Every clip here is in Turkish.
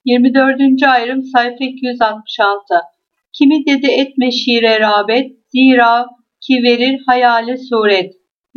24. ayrım sayfa 266. Kimi dedi etme şiire rağbet, zira ki verir hayale suret.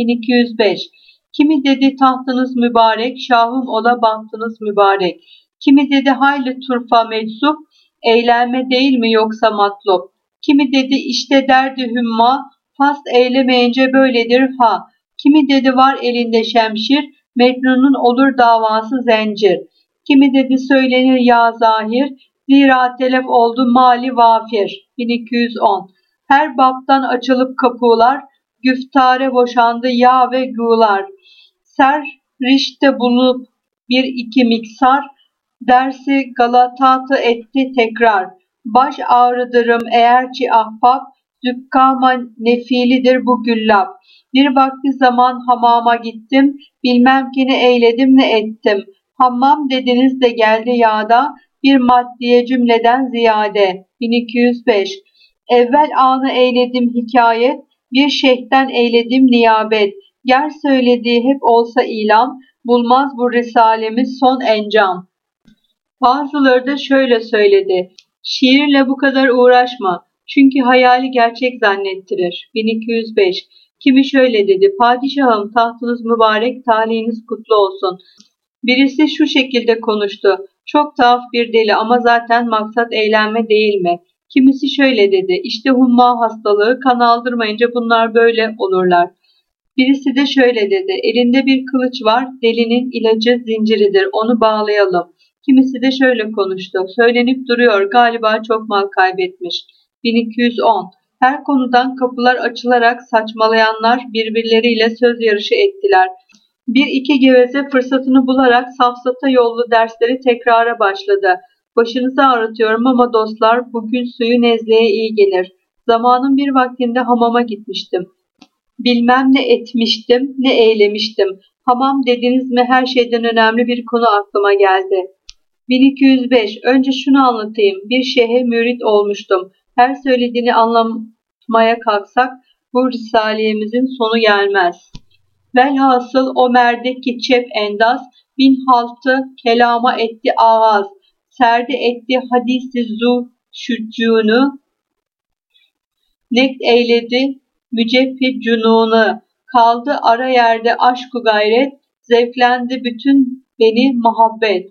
1205. Kimi dedi tahtınız mübarek, şahım ola bahtınız mübarek. Kimi dedi hayli turfa meczup, eğlenme değil mi yoksa matlub. Kimi dedi işte derdi hümma, fast eylemeyince böyledir ha. Kimi dedi var elinde şemşir, Mecnun'un olur davası zencir. Kimi dedi söylenir ya zahir, zira telef oldu mali vafir. 1210. Her baptan açılıp kapılar, güftare boşandı ya ve gular. Ser rişte bulup bir iki miksar, dersi galatatı etti tekrar. Baş ağrıdırım eğerçi ahbap, zükkama nefilidir bu güllab. Bir vakti zaman hamama gittim, bilmem ki ne eyledim ne ettim. Hammam dediniz de geldi yağda, bir maddiye cümleden ziyade. 1205. Evvel anı eyledim hikayet, bir şeyhten eyledim niyabet. Ger söylediği hep olsa ilam, bulmaz bu risalemiz son encam. Bazıları da şöyle söyledi: şiirle bu kadar uğraşma, çünkü hayali gerçek zannettirir. 1205. Kimi şöyle dedi: padişahım, tahtınız mübarek, talihiniz kutlu olsun. Birisi şu şekilde konuştu: çok tuhaf bir deli ama zaten maksat eğlenme değil mi? Kimisi şöyle dedi: işte humma hastalığı, kan aldırmayınca bunlar böyle olurlar. Birisi de şöyle dedi: elinde bir kılıç var, delinin ilacı zinciridir, onu bağlayalım. Kimisi de şöyle konuştu: söylenip duruyor, galiba çok mal kaybetmiş. 1210. Her konudan kapılar açılarak saçmalayanlar birbirleriyle söz yarışı ettiler. Bir iki geveze fırsatını bularak safsata yollu dersleri tekrara başladı. Başınızı ağrıtıyorum ama dostlar, bugün suyu nezleye iyi gelir. Zamanın bir vaktinde hamama gitmiştim. Bilmem ne etmiştim, ne eylemiştim. Hamam dediniz mi her şeyden önemli bir konu aklıma geldi. 1205. Önce şunu anlatayım. Bir şeyhe mürit olmuştum. Her söylediğini anlamaya kalksak bu risaliyemizin sonu gelmez. Velhasıl o merdeki çep endaz, bin haltı kelama etti ağaz, serdi etti hadisi zu şüccûnü, nekt eyledi mücebbir cununu, kaldı ara yerde aşk-ı gayret, zevklendi bütün beni muhabbet.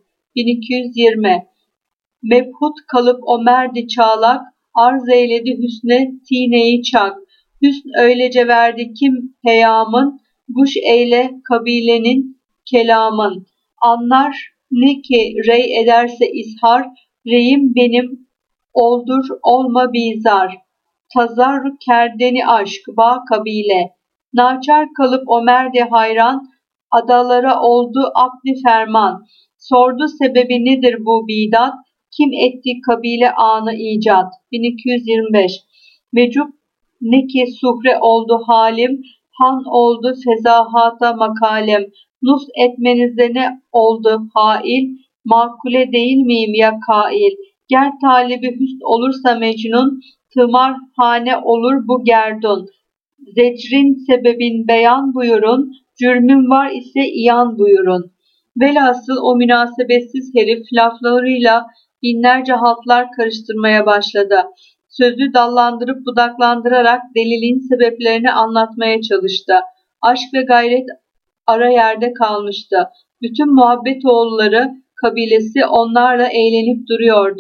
1220. Mebhut kalıp o merdi çağlak, arz eyledi hüsne tineyi çak. Hüsn öylece verdi kim peyamın, guş eyle kabilenin kelamın. Anlar ne ki rey ederse izhar, reyim benim oldur olma bizar. Tazarruk kerdeni aşk ba kabile. Naçar kalıp o merde hayran, adalara oldu akli ferman. Sordu sebebi nedir bu bidat, kim etti kabile anı icat. 1225. Mecup ne ki suhre oldu halim, han oldu fezahata makalem. Nus etmenizde ne oldu hail, makule değil miyim ya kail. Ger talibi hüsn olursa mecnun, tımar hane olur bu gerdun. Zecrin sebebin beyan buyurun, cürmüm var ise iyan buyurun. Velhasıl o münasebetsiz herif laflarıyla binlerce haltlar karıştırmaya başladı. Sözü dallandırıp budaklandırarak deliliğin sebeplerini anlatmaya çalıştı. Aşk ve gayret ara yerde kalmıştı. Bütün muhabbet oğulları kabilesi onlarla eğlenip duruyordu.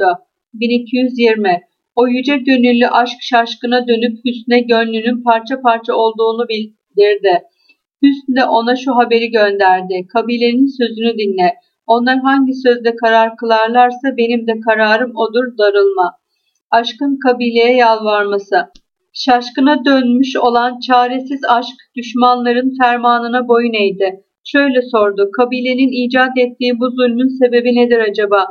1220. O yüce gönüllü aşk şaşkına dönüp Hüsn'e gönlünün parça parça olduğunu bildirdi. Hüsn de ona şu haberi gönderdi: kabilenin sözünü dinle. Onlar hangi sözde karar kılarlarsa benim de kararım odur, darılma. Aşkın kabileye yalvarması. Şaşkına dönmüş olan çaresiz aşk düşmanların fermanına boyun eğdi. Şöyle sordu: kabilenin icat ettiği bu zulmün sebebi nedir acaba?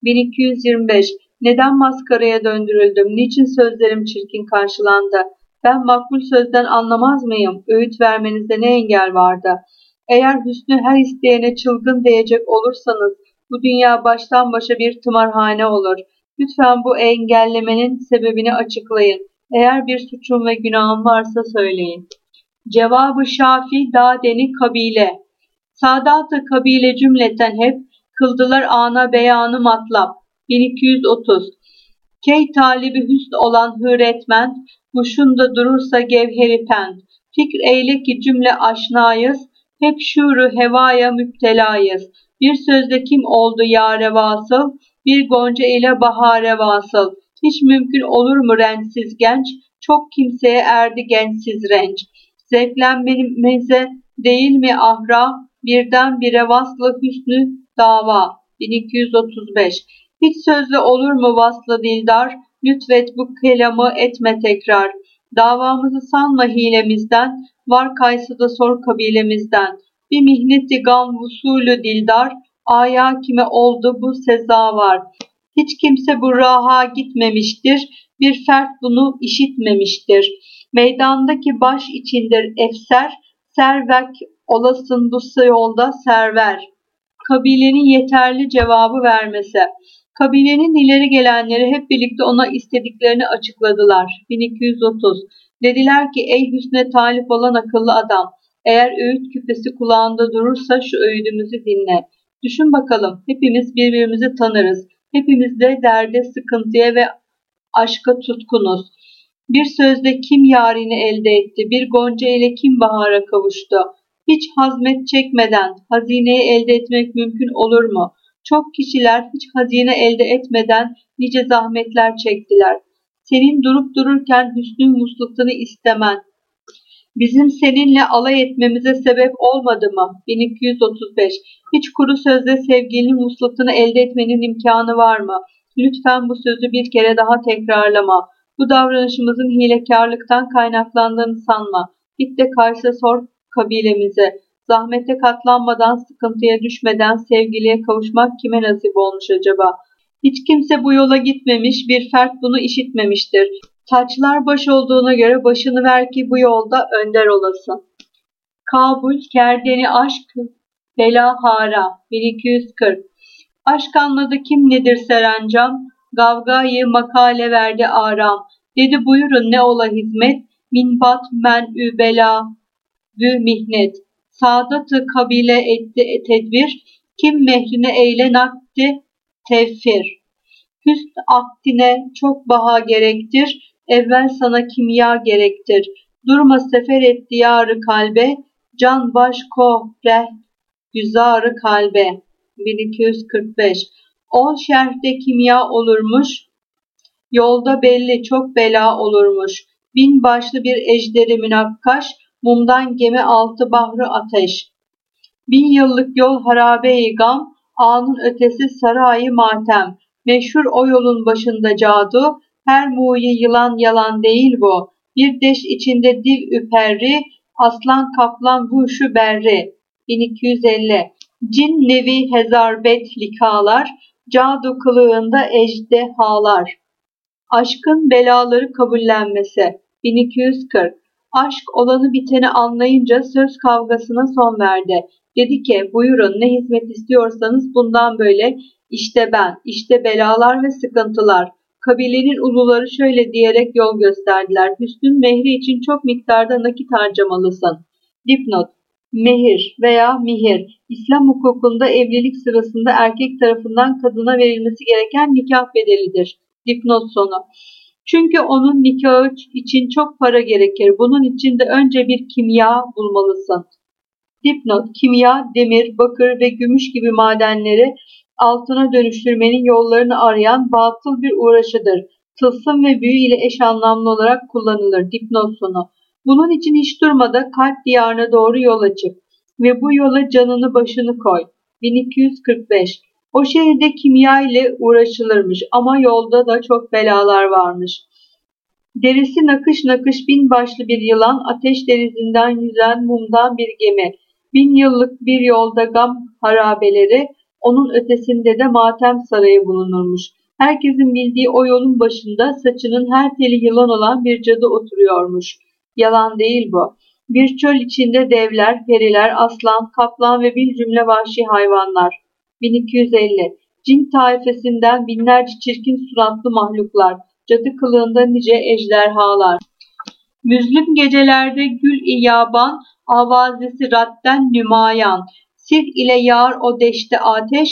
1225. Neden maskaraya döndürüldüm? Niçin sözlerim çirkin karşılandı? Ben makbul sözden anlamaz mıyım? Öğüt vermenizde ne engel vardı? Eğer hüsnü her isteyene çılgın diyecek olursanız, bu dünya baştan başa bir tımarhane olur. Lütfen bu engellemenin sebebini açıklayın. Eğer bir suçum ve günahım varsa söyleyin. Cevabı şafi dadeni kabile. Sadat-ı kabile cümleten hep, kıldılar ana beyanı matlap. 1230. Key talibi hüsn olan hüretmend, muşunda durursa gevheri pend. Fikr eyle ki cümle aşnayız, hep şuru hevaya müptelayız. Bir sözde kim oldu yâre vasıl, bir gonca ile bahare vasıl. Hiç mümkün olur mu rensiz genç, çok kimseye erdi gençsiz renç. Zevklenmemize değil mi ahra, birdenbire vaslı hüsnü dava. 1235. Hiç sözle olur mu vaslı dildar, lütfet bu kelamı etme tekrar. Davamızı sanma hilemizden, var kaysı da sor kabilemizden. Bir mihneti gam vusulü dildar, aya kime oldu bu seza var. Hiç kimse bu raha gitmemiştir, bir fert bunu işitmemiştir. Meydandaki baş içindir efser, servek olasın bu yolda server. Kabilenin yeterli cevabı vermesi. Kabilenin ileri gelenleri hep birlikte ona istediklerini açıkladılar. 1230. Dediler ki ey hüsne talip olan akıllı adam, eğer öğüt küpesi kulağında durursa şu öğüdümüzü dinle. Düşün bakalım, hepimiz birbirimizi tanırız. Hepimiz de derde, sıkıntıya ve aşka tutkunuz. Bir sözde kim yarini elde etti, bir gonca ile kim bahara kavuştu. Hiç hazmet çekmeden hazineyi elde etmek mümkün olur mu? Çok kişiler hiç hazine elde etmeden nice zahmetler çektiler. Senin durup dururken hüsnün muslukunu istemen, bizim seninle alay etmemize sebep olmadı mı? 1235. Hiç kuru sözle sevgilinin muslukunu elde etmenin imkanı var mı? Lütfen bu sözü bir kere daha tekrarlama. Bu davranışımızın hilekarlıktan kaynaklandığını sanma. Git de karşı sor kabilemize. Zahmete katlanmadan, sıkıntıya düşmeden sevgiliye kavuşmak kime nasip olmuş acaba? Hiç kimse bu yola gitmemiş, bir fert bunu işitmemiştir. Taçlar baş olduğuna göre başını ver ki bu yolda önder olasın. Kabul, kerdeni aşk, bela hara. 1240. Aşk anladı kim nedir serencam, gavgayı makale verdi aram. Dedi buyurun ne ola hizmet, minbat men'ü bela vü mihnet. Saadatı kabile etti tedbir, kim mehrine eyle nakdi tevfir. Hüsn akdine çok baha gerektir, evvel sana kimya gerektir. Durma sefer et diyarı kalbe, can baş ko reh güzarı kalbe. 1245. O şerhte kimya olurmuş, yolda belli çok bela olurmuş. Bin başlı bir ejderi münakkaş, mumdan gemi altı bahri ateş. 1000 yıllık yol harabe-i gam, anın ötesi sarayı matem. Meşhur o yolun başında cadu, her muğye yılan yalan değil bu. Bir deş içinde div üperri, aslan kaplan huşu berri. 1250. Cin nevi hezarbet likalar, cadu kılığında ejdehalar. Aşkın belaları kabullenmesi. 1240. Aşk olanı biteni anlayınca söz kavgasına son verdi. Dedi ki buyurun ne hizmet istiyorsanız bundan böyle işte ben, işte belalar ve sıkıntılar. Kabilenin uluları şöyle diyerek yol gösterdiler. Hüsnün mehri için çok miktarda nakit harcamalısın. Dipnot. Mehir veya mihir, İslam hukukunda evlilik sırasında erkek tarafından kadına verilmesi gereken nikah bedelidir. Dipnot sonu. Çünkü onun nikahı için çok para gerekir. Bunun için de önce bir kimya bulmalısın. Dipnot, kimya, demir, bakır ve gümüş gibi madenleri altına dönüştürmenin yollarını arayan batıl bir uğraşıdır. Tılsım ve büyü ile eş anlamlı olarak kullanılır. Dipnot sonu. Bunun için hiç durmadan kalp diyarına doğru yola çık ve bu yola canını başını koy. 1245. O şehirde kimya ile uğraşılırmış ama yolda da çok belalar varmış. Derisi nakış nakış bin başlı bir yılan, ateş denizinden yüzen mumdan bir gemi. 1000 yıllık bir yolda gam harabeleri, onun ötesinde de matem sarayı bulunurmuş. Herkesin bildiği o yolun başında saçının her teli yılan olan bir cadı oturuyormuş. Yalan değil bu. Bir çöl içinde devler, periler, aslan, kaplan ve bir cümle vahşi hayvanlar. 1250. Cin taifesinden binlerce çirkin suratlı mahluklar, cadı kılığında nice ejderhalar. Müzlim gecelerde gül-i yaban, avazesi radden nümayan. Sirk ile yağar o deşte ateş,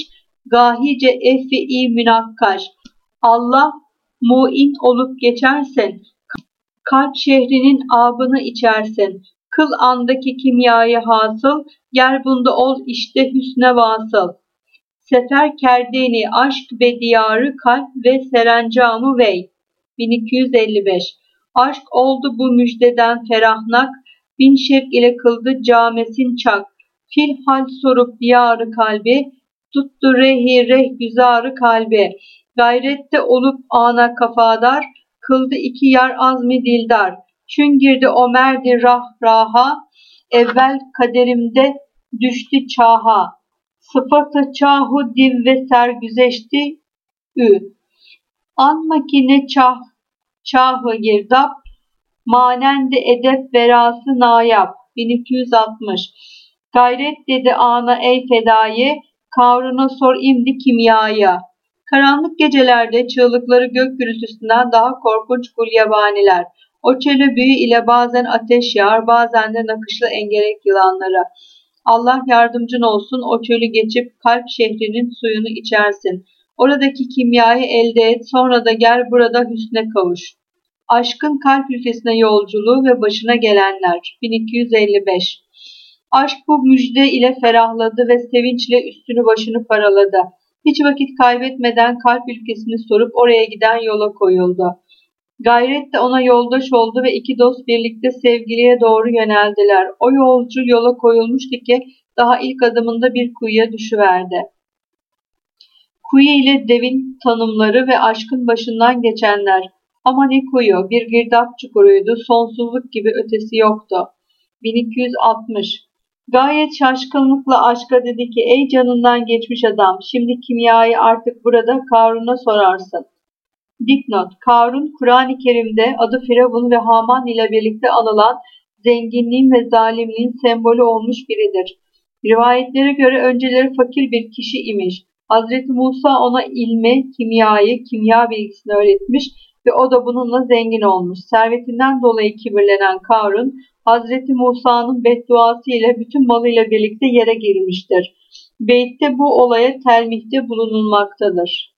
gahice effi münakkaş. Allah mu'in olup geçersen, kalp şehrinin abını içersin. Kıl andaki kimyayı hasıl, gel bunda ol işte hüsne vasıl. Sefer kerdeni aşk ve diyarı kalp ve serencamı vey. 1255. Aşk oldu bu müjdeden ferahnak, bin şevk ile kıldı camesin çak. Fil hal sorup diyarı kalbi, tuttu rehi reh güzarı kalbi. Gayrette olup ana kafadar, kıldı iki yar azmi dildar. Çün girdi o merdi rah raha, evvel kaderimde düştü çaha. Sıfatı çahu div ve sergüzeşti ü. Anma ki ne çahı girdap, manende edep verası nayap. 1260. Gayret dedi ana ey fedayı, kavruna sor imdi kimyaya. Karanlık gecelerde çığlıkları gök gürültüsünden daha korkunç gulyabaniler. O çölü büyü ile bazen ateş yağar, bazen de nakışlı engerek yılanlara. Allah yardımcın olsun, o çölü geçip kalp şehrinin suyunu içersin. Oradaki kimyayı elde et, sonra da gel burada hüsne kavuş. Aşkın kalp ülkesine yolculuğu ve başına gelenler. 1255. Aşk bu müjde ile ferahladı ve sevinçle üstünü başını paraladı. Hiç vakit kaybetmeden kalp ülkesini sorup oraya giden yola koyuldu. Gayret de ona yoldaş oldu ve iki dost birlikte sevgiliye doğru yöneldiler. O yolcu yola koyulmuştu ki daha ilk adımında bir kuyuya düşüverdi. Kuyu ile devin tanımları ve aşkın başından geçenler. Ama ne kuyu, bir girdap çukuruydu, sonsuzluk gibi ötesi yoktu. 1260. Gayet şaşkınlıkla aşka dedi ki, ey canından geçmiş adam, şimdi kimyayı artık burada Karun'a sorarsın. Dipnot: Karun, Kur'an-ı Kerim'de adı Firavun ve Haman ile birlikte anılan zenginliğin ve zalimliğin sembolü olmuş biridir. Rivayetlere göre önceleri fakir bir kişi imiş. Hazreti Musa ona ilmi, kimyayı, kimya bilgisini öğretmiş ve o da bununla zengin olmuş. Servetinden dolayı kibirlenen Karun, Hazreti Musa'nın bedduası ile bütün malıyla birlikte yere girmiştir. Beyt'te bu olaya telmihte bulunulmaktadır.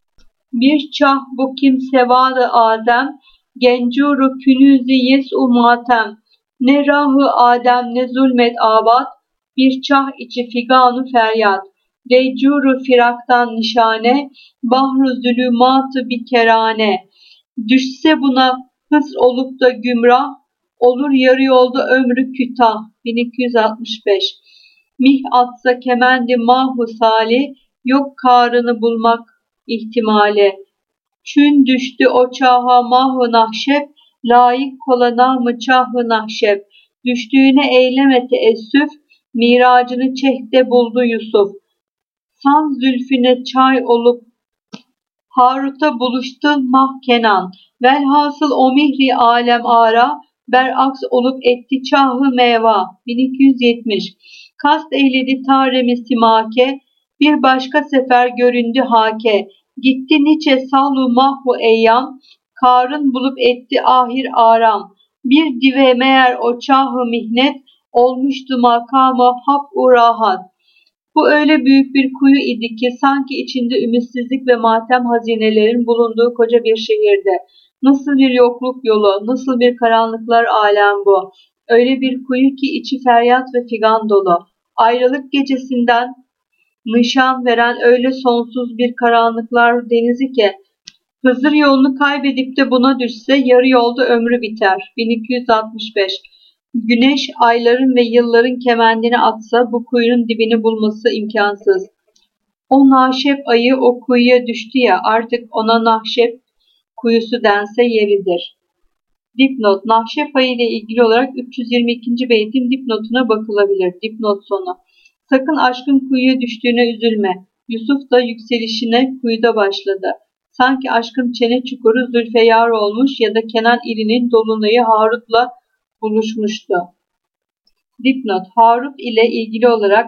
Bir çah bu kimse vadı Adem, gencuru künüzi yes-u matem. Ne rahı Adem ne zulmet abad, bir çah içi figanı feryat. Deycuru firaktan nişane, bahru zulümatı bir kerane. Düşse buna hız olup da gümrah, olur yarı yolda ömrü kütah. 1265. Mih atsa kemendi mahu sali, yok karını bulmak ihtimali. Çün düştü o çaha mahı nahşep, layık kola namı çahı nahşep. Düştüğüne eyleme teessüf, miracını çehde buldu Yusuf. San zülfüne çay olup Harut'a buluştu mah Kenan. Velhasıl o mihri alem ara, beraks olup etti çahı meva. 1270. Kast eyledi taremi simake, bir başka sefer göründü hake. Gitti niçe sallu mahvu eyyam, Karın bulup etti ahir aram. Bir dive meğer o çahı mihnet, olmuştu makamı hab-u rahat. Bu öyle büyük bir kuyu idi ki sanki içinde ümitsizlik ve matem hazinelerin bulunduğu koca bir şehirde. Nasıl bir yokluk yolu, nasıl bir karanlıklar alem bu. Öyle bir kuyu ki içi feryat ve figan dolu. Ayrılık gecesinden nişan veren öyle sonsuz bir karanlıklar denizi ki Hızır yolunu kaybedip de buna düşse yarı yolda ömrü biter. 1265. Güneş ayların ve yılların kemendini atsa bu kuyunun dibini bulması imkansız. O Nahşep ayı o kuyuya düştü ya, artık ona Nahşep kuyusu dense yeridir. Dipnot: Nahşep ayı ile ilgili olarak 322. beytin dipnotuna bakılabilir. Dipnot sonu. Sakın aşkın kuyuya düştüğüne üzülme. Yusuf da yükselişine kuyuda başladı. Sanki aşkın çene çukuru Zülfeyar olmuş ya da Kenan ilinin dolunayı Harut'la buluşmuştu. Dipnot: Harut ile ilgili olarak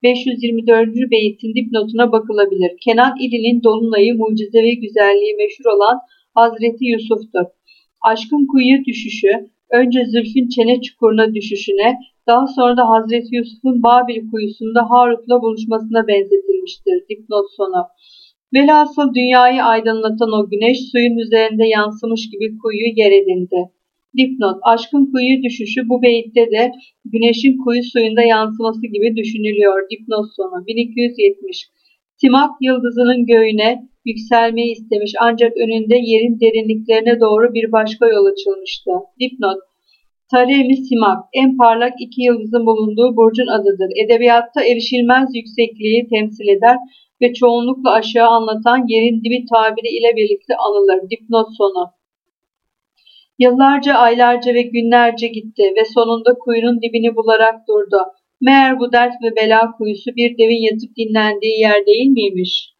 524. beytin dipnotuna bakılabilir. Kenan ilinin dolunayı mucizevi güzelliği meşhur olan Hazreti Yusuf'tur. Aşkın kuyuya düşüşü, önce Zülfün çene çukuruna düşüşüne, Daha sonra da Hazreti Yusuf'un Babil kuyusunda Harut'la buluşmasına benzetilmiştir. Dipnot sonu. Velhasıl dünyayı aydınlatan o güneş suyun üzerinde yansımış gibi kuyuyu yer edindi. Dipnot: Aşkın kuyuya düşüşü bu beytte de güneşin kuyu suyunda yansıması gibi düşünülüyor. Dipnot sonu. 1270. Simak yıldızının göğüne yükselmeyi istemiş ancak önünde yerin derinliklerine doğru bir başka yol açılmıştı. Dipnot: Taremi Simak, en parlak iki yıldızın bulunduğu burcun adıdır. Edebiyatta erişilmez yüksekliği temsil eder ve çoğunlukla aşağı anlatan yerin dibi tabiri ile birlikte anılır. Dipnot sonu. Yıllarca, aylarca ve günlerce gitti ve sonunda kuyunun dibini bularak durdu. Meğer bu dert ve bela kuyusu bir devin yatıp dinlendiği yer değil miymiş?